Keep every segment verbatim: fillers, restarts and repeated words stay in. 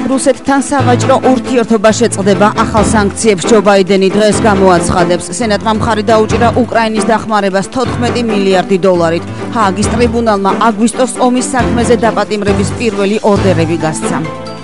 რუსეთთან სავაჭრო ურთიერთობა შეწყდება ახალ სანქციებს ჯო ბაიდენი დღეს გამოაცხადებს. სენატმა მხარი დაუჭირა უკრაინის დახმარებას თოთხმეტი მილიარდი დოლარით. ჰააგის ტრიბუნალმა აგვისტოს ომის საქმეზე დაპატიმრების პირველი ორდერები გასცა.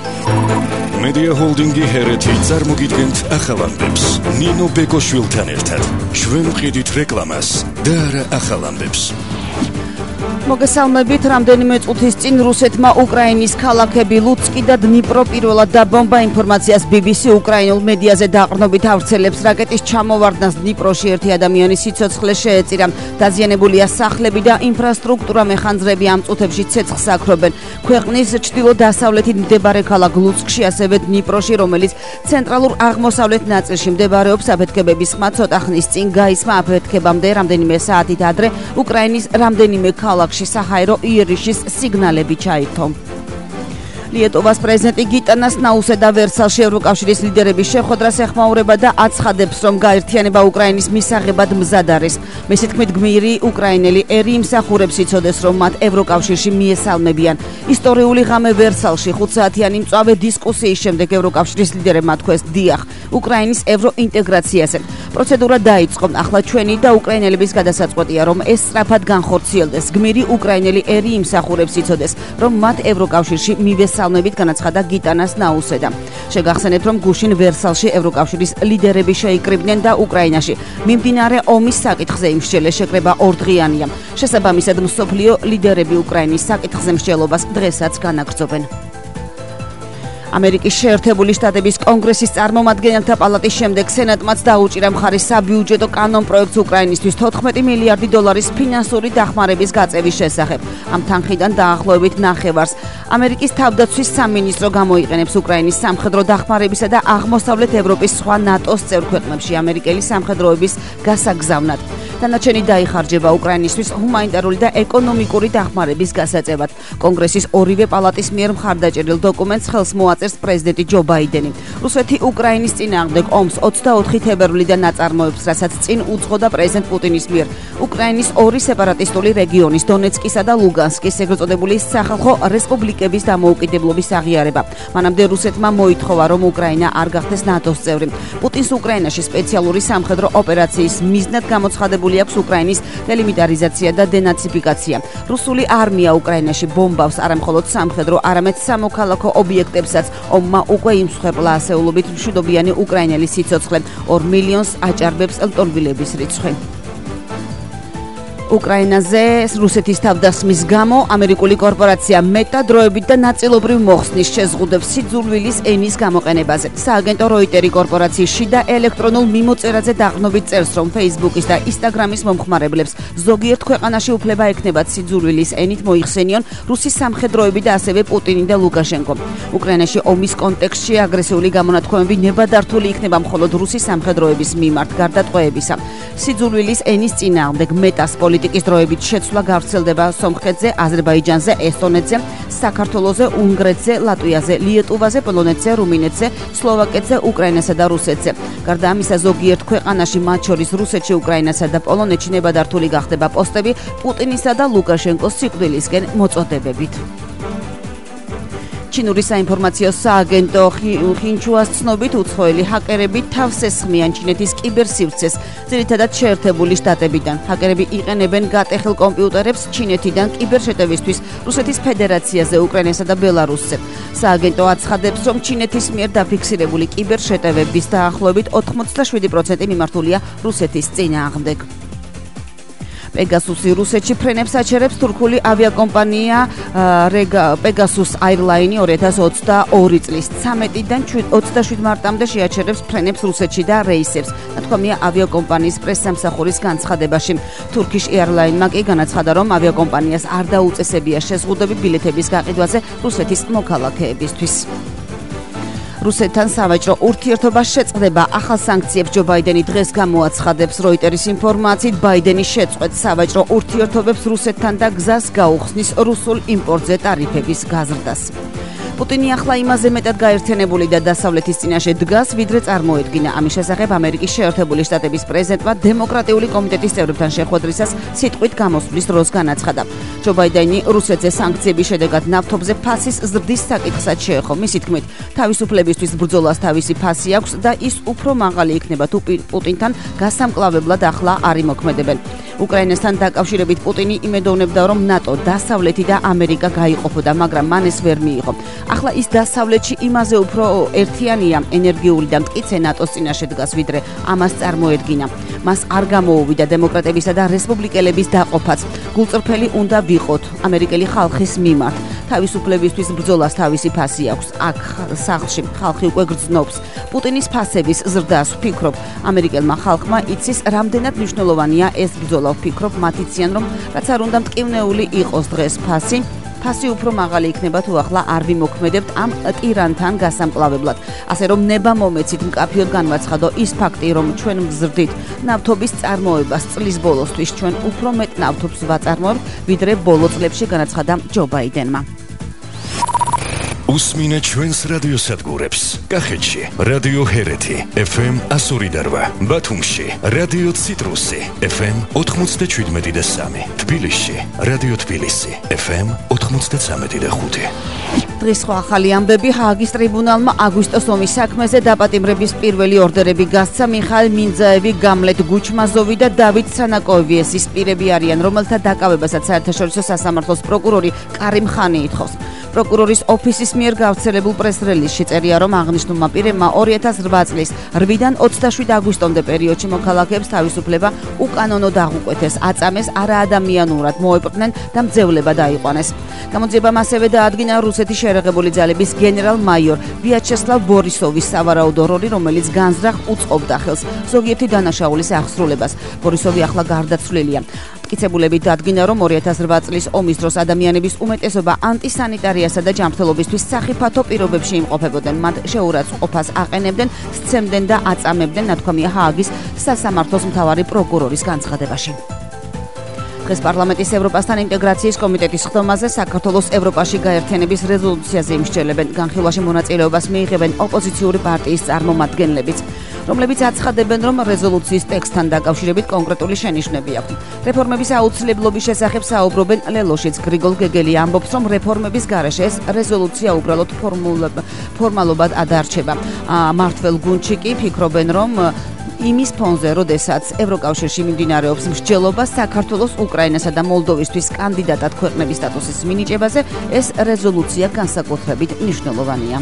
Media Holdingi ჰერეთი წარმოგიდგენთ ახალ ამბებს. ნინო ბეკოშვილთან ერთად. ჩვენ ვყიდით რეკლამას და არა ახალ ამბებს. მოგესალმებით, რამდენიმე წუთის წინ რუსეთმა უკრაინის ქალაქები ლუცკი და დნიპრო პირველად დაბომბა. ინფორმაციას ბი ბი სი უკრაინულ მედიაზე დაყრდნობით ავრცელებს. რაკეტის ჩამოვარდნას დნიპროში ერთი ადამიანის სიცოცხლე შეეწირა. დაზიანებულია სახლები და ინფრასტრუქტურა, მეხანძრები ამ წუთებში ცეცხლს აქრობენ. ქვეყნის ჩრდილო-დასავლეთით მდებარე ქალაქ ლუცკში, ასევე დნიპროში, რომელიც ცენტრალურ აღმოსავლეთ ნაწილში მდებარეობს, აფეთქებების ხმა ცოტა ხნის წინ გაისმა. აფეთქებამდე რამდენიმე საათით ადრე უკრაინის რამდენიმე ქალაქში საჰაერო იერიშის სიგნალები ჩაითო. ლიეტუვას პრეზიდენტი გიტანას ნაუსედა ვერსალში ევროკავშირის ლიდერების შეხვედრას ეხმაურება და აცხადებს, რომ გაერთიანება უკრაინის მისაღებად მზად არის. მისი თქმით, გმირი უკრაინელი ერი იმსახურებს იცოდეს, რომ მათ ევროკავშირში მიესალმებიან. ისტორიული ღამე ვერსალში ხუთსაათიანი მწვავე დისკუსიის შემდეგ ევროკავშირის ლიდერებმა თქვეს დიახ უკრაინის ევროინტეგრაციაზე. პროცედურა დაიწყო. ახლა ჩვენი და უკრაინელების გადასაწყვეტია, რომ ეს სწრაფად განხორციელდეს. გმირი უკრაინელი ერი იმსახურებს იცოდეს, რომ მათ ევროკავშირში მივესალმებით, განაცხადა გიტანას ნაუსედა. შეგახსენებთ, რომ გუშინ ვერსალში ევროკავშირის ლიდერები შეიკრიბნენ და უკრაინაში მიმდინარე ომის საკითხზე იმსჯელე შეკრება ორდღიანია. შესაბამისად, მსოფლიო ლიდერები უკრაინის საკითხზე მსჯელობას დღესაც განაგრძობენ. ამერიკის შეერთებული შტატების კონგრესის წარმომადგენელთა პალატის შემდეგ სენატმაც დაუჭირა მხარი საბიუჯეტო კანონპროექტს უკრაინისთვის თოთხმეტი მილიარდი დოლარის ფინანსური დახმარების გაწევის შესახებ. ამ თანხიდან დაახლოებით ნახევარს ამერიკის თავდაცვის სამინისტრო გამოიყენებს უკრაინის სამხედრო დახმარებისა და აღმოსავლეთ ევროპის სხვა ნატოს წევრ ქვეყნებში ამერიკელი სამხედროების გასაგზავნად. დანარჩენი დაიხარჯება უკრაინისთვის ჰუმანიტარული და ეკონომიკური დახმარების გასაწევად. კონგრესის ორივე პალატის მიერ მხარდაჭერილ დოკუმენტს ხელს მოაწერს პრეზიდენტი ჯო ბაიდენი. რუსეთი უკრაინის წინააღმდეგ ომს ოცდაოთხი თებერვლიდან აწარმოებს, რასაც წინ უძღოდა პრეზიდენტ პუტინის მიერ უკრაინის ორი სეპარატისტული რეგიონის, დონეცკისა და ლუგანსკის ეგრეთ წოდებული სახალხო რესპუბლიკების დამოუკიდებლობის აღიარება. მანამდე რუსეთმა მოითხოვა, რომ უკრაინა არ გახდეს ნატოს წევრი. პუტინს უკრაინაში სპეციალური სამხედრო ოპერაციის მიზნად გამოცხადებული აქვს უკრაინის დელიმიტარიზაცია და დენაციფიკაცია. რუსული არმია უკრაინაში ბომბავს არა მხოლოდ სამხედრო, არამედ სამოქალაქო ობიექტებსაც. ომმა უკვე იმსხვერპლა ასეულობით მშვიდობიანი უკრაინელი სიცოცხლე, ორ მილიონს აჭარბებს ლტოლვილების რიცხვი. უკრაინაზე რუსეთის თავდასხმის გამო ამერიკული კორპორაცია მეტა დროებით და ნაწილობრივ მოხსნის შეზღუდვებს სიძულვილის ენის გამოყენებაზე. სააგენტო როიტერი კორპორაციის შიდა ელექტრონულ მიმოწერაზე დაყრდნობით წერს, რომ Facebook-ის და Instagram-ის მომხმარებლებს ზოგიერთ ქვეყანაში უფლება ექნებათ სიძულვილის ენით მოიხსენიონ რუსის სამხედროები და ასევე პუტინი და ლუკაშენკო. უკრაინაში ომის კონტექსტში აგრესიული გამონათქვამები ნებადართული იქნება მხოლოდ რუსის სამხედროების მიმართ გარდა ტყვეებისა. სიძულვილის ენის წინააღმდეგ მეტას პოლიტიკის დროებით შეცვლა გავრცელდება სომხეთზე, აზერბაიჯანზე, ესტონეთზე, საქართველოზე, უნგრეთზე, ლატვიაზე, ლიეტუვაზე, პოლონეთზე, რუმინეთზე, სლოვაკეთზე, უკრაინასა და რუსეთზე. გარდა ამისა, ზოგიერთ ქვეყანაში, მათ შორის რუსეთში, უკრაინასა და პოლონეთში ნებადართული გახდება პოსტები პუტინისა და ლუკაშენკოს სიკვდილისკენ მოწოდებებით. ჩინური საინფორმაციო სააგენტო ხინჩუას ცნობით უცხოელი ჰაკერები თავს ესხმიან ჩინეთის კიბერსივრცეს, ძირითადად შეერთებული შტატებიდან. ჰაკერები იყენებენ გატეხილ კომპიუტერებს ჩინეთიდან კიბერშეტევისთვის რუსეთის ფედერაციაზე, უკრაინასა და ბელარუსზე. სააგენტო აცხადებს, რომ ჩინეთის მიერ დაფიქსირებული კიბერშეტევების დაახლოებით ოთხმოცდაშვიდი პროცენტი მიმართულია რუსეთის წინააღმდეგ. პეგასუსი რუსეთში ფრენებს აჩერებს. თურქული ავიაკომპანია პეგასუს აირლაინი ორი ათას ოცდაორი წლის ცამეტიდან ოცდაშვიდ მარტამდე შეაჩერებს ფრენებს რუსეთში და რეისებს. ნათქვამია ავიაკომპანიის პრესსამსახურის განცხადებაში. Turkish Airlines-მა კი განაცხადა, რომ ავიაკომპანიას არ დაუწესებია შეზღუდვები ბილეთების გაყიდვაზე რუსეთის მოქალაქეებისთვის. რუსეთთან სავაჭრო ურთიერთობა შეწყდება. ახალ სანქციებს ჯო ბაიდენი დღეს გამოაცხადებს. როიტერის ინფორმაციით, ბაიდენი შეწყვეტს სავაჭრო ურთიერთობებს რუსეთთან და გზას გაუხსნის რუსულ იმპორტზე ტარიფების გაზრდას. პუტინი ახლა იმაზე მეტად გაერთიანებული და დასავლეთის წინაშე დგას, ვიდრე წარმოედგინა. ამის შესახებ ამერიკის შეერთებული შტატების პრეზიდენტმა დემოკრატიული კომიტეტის წევრებთან შეხვედრისას სიტყვით გამოსვლის დროს განაცხადა. ჯო ბაიდენი რუსეთზე სანქციების შედეგად ნავთობზე ფასის ზრდის საკითხსაც შეეხო. მისი თქმით, თავისუფლებისთვის ბრძოლას თავისი ფასი აქვს და ის უფრო მაღალი იქნება თუ პუტინთან გასამკლავებლად ახლა არ იმოქმედებენ. უკრაინასთან დაკავშირებით პუტინი იმედოვნებდა, რომ ნატო, დასავლეთი და ამერიკა გაიყოფოდა, მაგრამ მან ეს ვერ მიიღო. ახლა ის დასავლეთში იმაზე უფრო ერთიანია, ენერგიული და მტკიცე ნატოს წინაშე დგას, ვიდრე ამას წარმოედგინა. მას არ გამოუვიდა დემოკრატებისა და რესპუბლიკელების დაყოფაც. გულწრფელი უნდა ვიყოთ ამერიკელი ხალხის მიმართ. თავისუფლებისთვის ბრძოლას თავისი ფასი აქვს. აქ სახლში ხალხი უკვე გრძნობს. პუტინის ფასების ზრდას ვფიქრობ. ამერიკელმა ხალხმა იცის, რამდენად მნიშვნელოვანია ეს ბრძოლა. ვფიქრობ, მათ იციან, რომ რაც არ უნდა მტკივნეული იყოს დღეს ფასი. ფასი უფრო მაღალი იქნება თუ ახლა არ ვიმოქმედებთ ამ ტირანთან გასამკლავებლად. ასე რომ ნება მომეცით მკაფიოდ განვაცხადო ის ფაქტი, რომ ჩვენ მზრდით ნავთობის წარმოებას წლის ბოლოსთვის ჩვენ უფრო მეტ ნავთობს ვაწარმოებთ, ვიდრე ბოლო წლებში, განაცხადა ჯო ბაიდენმა. უსმინე ჩვენს რადიოსადგურებს. კახეთში რადიო ჰერეთი ეფ ემ εκατო ორი და რვა, ბათუმში რადიო ციტრუსი ეფ ემ ოთხმოცდაშვიდმეტი და სამი, თბილისში რადიო თბილისი ეფ ემ ოთხმოცდაცამეტი და ხუთი. დღის სხვა ახალი ამბები. ჰააგის ტრიბუნალმა აგვისტოს ომის საქმეზე დაპატიმრების პირველი ორდერები გასცა. მიხაილ მინძაევი, გამლეთ გუჩმაზოვი და დავით სანაკოევი ეს ის პირები არიან, რომელთა დაკავებასაც საერთაშორისო სასამართლოს პროკურორი კარიმ ხანი ითხოვს. პროკურორის ოფისის მიერ გავრცელებულ პრეს-რელიზში წერია, რომ აღნიშნულმა პირებმა ორი ათას რვა წლის რვიდან ოცდაშვიდ აგვისტომდე პერიოდში მოქალაქეებს თავისუფლება უკანონო დაღუკვეთეს, აწამეს, არაადამიანურად მოეპყრნენ და მძევლება დაიყვანეს. გამოძიებამ ასევე დაადგინა რუსეთის შეერაღებული ძალების გენერალ-მაიორ ვიაჩესლავ ბორისოვის სავარაუდო როლი, რომელიც განზრახ უწყობდა ხელს ზოგიერთი დანაშაულის აღსრულებას. ბორისოვი ახლა გარდაცვლილია. მტკიცებულები დადგინა, რომ ორი ათას რვა წლის ომის დროს ადამიანების უმეტესობა ანტისანიტარიასა და ჯანმრთელობისთვის სახიფათო პირობებში იმყოფებოდნენ. მათ შეურაცხყოფას აყენებდნენ, სცემდნენ და აწამებდნენ, ნათქვამია ჰააგის სასამართლოს მთავარი პროკურორის განცხადებაში. დღეს პარლამენტის ევროპასთან ინტეგრაციის კომიტეტის ხდომაზე საქართველოს ევროპაში გაერთიანების რეზოლუციაზე იმსჯელებენ. განხილვაში მონაწილეობას მიიღებენ ოპოზიციური პარტიის წარმომადგენლებიც, რომლებიც აცხადებენ, რომ რეზოლუციის ტექსტთან დაკავშირებით კონკრეტული შენიშვნები აქვთ. რეფორმების აუცილებლობის შესახებ საუბრობენ ლელოშიც. გრიგოლ გეგელი ამბობს, რომ რეფორმების გარეშე ეს რეზოლუცია უბრალოდ ფორმალობად ადარჩება. მართლ გუნდში კი ფიქრობენ, რომ იმის ფონზე, როდესაც ევროკავშირში მიმდინარეობს მსჯელობა საქართველოს, უკრაინასა და მოლდოვისთვის კანდიდატად ქვეყნების სტატუსის მინიჭებაზე, ეს რეზოლუცია განსაკუთრებით მნიშვნელოვანია.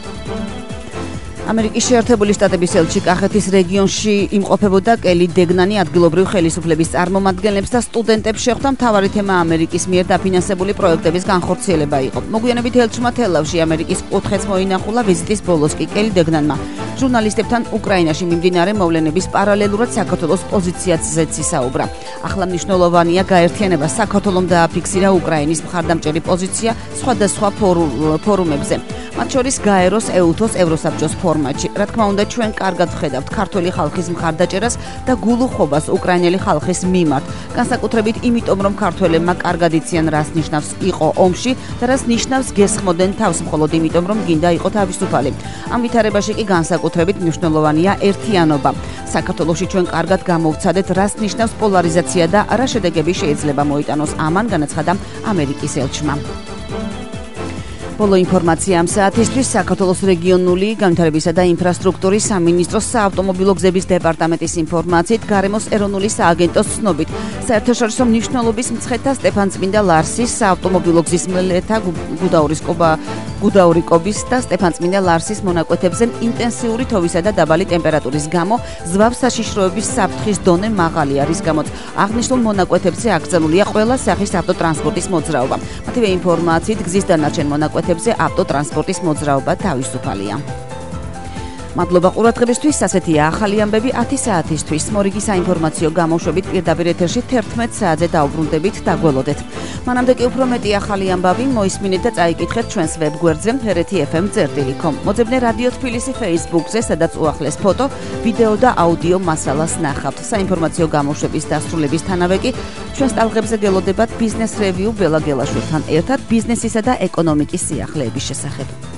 ამერიკის შეერთებული შტატების ელჩი კახეთის რეგიონში იმყოფებოდა კელი დეგნანი ადგილობრივ ხელისუფლების წარმომადგენლებს და სტუდენტებს შეხვდა. მთავარი თემა ამერიკის მიერ დაფინანსებული პროექტების განხორციელება იყო. მოგვიანებით ელჩმა თელავში ამერიკის კუთხეც მოინახულა. ვიზიტის ბოლოს კი კელი დეგნანმა ჟურნალისტებთან უკრაინაში მიმდინარე მოვლენების პარალელურად საქართველოს პოზიციაზეც ისაუბრა. ახლა მნიშვნელოვანია გაერთიანება. საქართველომ დააფიქსირა უკრაინის მხარდამჭერი პოზიცია სხვადასხვა ფორუმებზე. მათ შორის გაეროს, ეუთოს, ევროსაბჭოს ფორმატში. რა თქმა უნდა, ჩვენ კარგად ვხედავთ ქართველი ხალხის მხარდაჭერას და გულუხობას უკრაინელი ხალხის მიმართ. განსაკუთრებით იმიტომ, რომ ქართველებმა კარგად იციან, რას ნიშნავს იყო ომში და რას ნიშნავს გესხმოდნენ თავს მხოლოდ იმიტომ, რომ გინდა იყო თავისუფალი. ამ ვითარებაში კი განსაკუთრებით მნიშვნელოვანია ერთიანობა. საქართველოში ჩვენ კარგად გამოვცადეთ, რას ნიშნავს პოლარიზაცია და რა შედეგები შეიძლება მოიტანოს ამან, განაცხადა ამერიკის ელჩმა. ბოლო ინფორმაცია ამ საათისთვის. საქართველოს რეგიონული განვითარებისა და ინფრასტრუქტურის სამინისტროს საავტომობილო გზების დეპარტამენტის ინფორმაციით, გარემოს ეროვნული სააგენტოს ცნობით, საერთაშორისო მნიშვნელობის მცხეთა სტეფანწმინდა ლარსის საავტომობილო გზის მლეთა გუდაურიკობის და სტეფანწმინდა ლარსის მონაკვეთებზე ინტენსიური თოვისა და დაბალი ტემპერატურის გამო ზვავ საშიშროების საფრთხის დონე მაღალი არის, გამოც აღნიშნულ მონაკვეთებზე აკრძალულია ყველა სახის ავტოტრანსპორტის მოძრაობა. მათივე ინფორმაციით, გზის დანარჩენ მონაკვეთებზე ავტოტრანსპორტის მოძრაობა თავისუფალია. მადლობა ყურადღებისთვის. ასეთია ახალი ამბები ათი საათისთვის. მორიგი საინფორმაციო გამოშვებით პირდაპირ ეთერში თერთმეტ საათზე დაუბრუნდებით, დაგველოდეთ. მანამდე კი უფრო მეტი ახალი ამბავი მოისმინეთ და წაიკითხეთ ჩვენს ვებგვერდზე ჰერეთი ეფ ემ წერტილი კომ. მოძებნე რადიო თბილისი Facebook-ზე, სადაც უახლეს ფოტო, ვიდეო და აუდიო მასალას ნახავთ. საინფორმაციო გამოშვების დასრულებისთანავე კი ჩვენს ტალღებზე გელოდებათ ბიზნეს რევიუ ბელა გელაშვილთან ერთად ბიზნესისა და ეკონომიკის სიახლეების შესახებ.